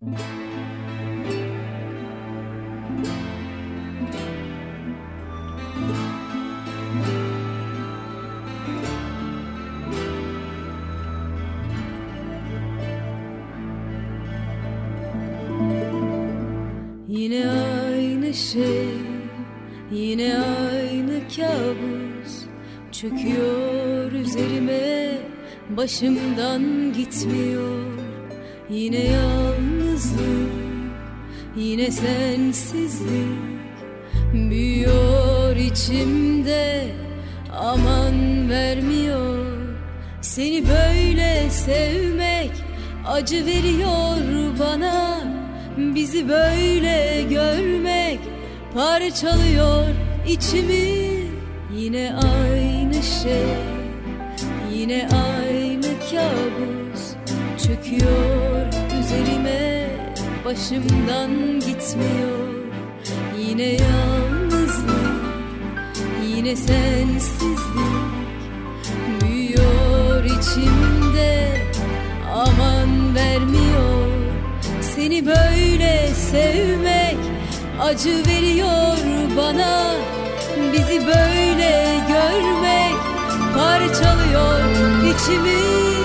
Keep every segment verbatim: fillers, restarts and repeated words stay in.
Yine aynı şey, yine aynı kabus çöküyor üzerime, başımdan gitmiyor. Yine yalnızlık, yine sensizlik büyüyor içimde, aman vermiyor. Seni böyle sevmek acı veriyor bana, bizi böyle görmek parçalıyor içimi. Yine aynı şey, yine aynı kabus çöküyor üzerime, başımdan gitmiyor. Yine yalnızlık, yine sensizlik büyüyor içimde, aman vermiyor. Seni böyle sevmek acı veriyor bana, bizi böyle görmek parçalıyor içimi.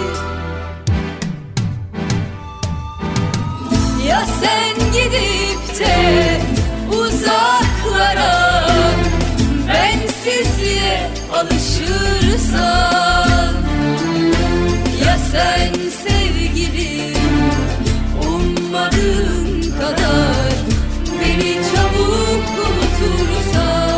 Ya sen gidip de uzaklara bensizliğe alışırsan, ya sen sevgilim ummadığın kadar beni çabuk unutursan.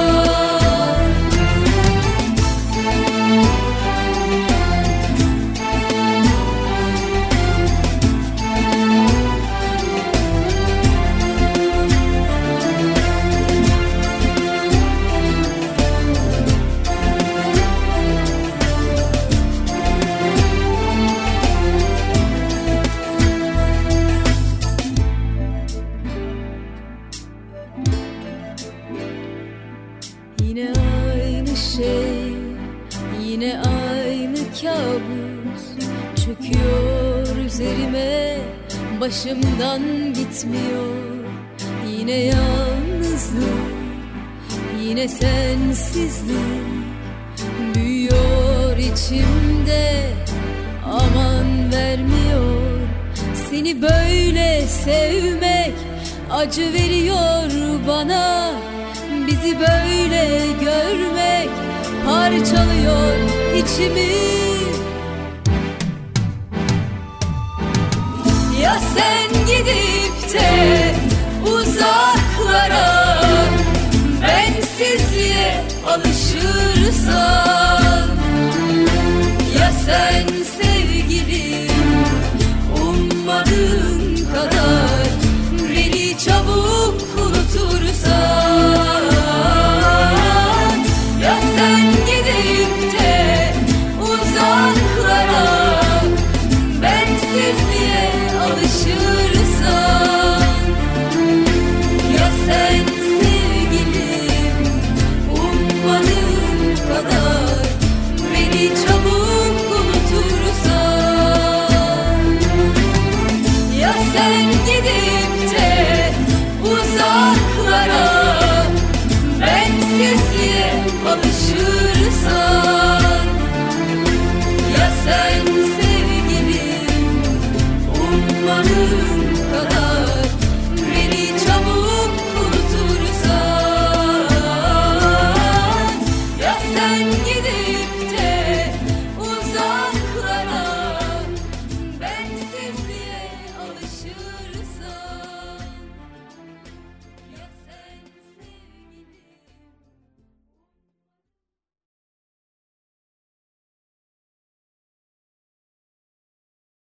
Yine aynı şey, yine aynı kabus çöküyor üzerime, başımdan gitmiyor. Yine yalnızlık, yine sensizlik büyüyor içimde, aman vermiyor. Seni böyle sevmek acı veriyor bana, bizi böyle görmek parçalıyor içimi. Ya sen gidip de uzaklara bensizliğe alışırsan, ya sen sevgilim ummadığın kadar beni çabuk unutursan, ya sen gidip de uzaklara bensizliğe alışırsan, ya sen sevgilim ummadığın kadar beni çabuk unutursan, ya sen gidip de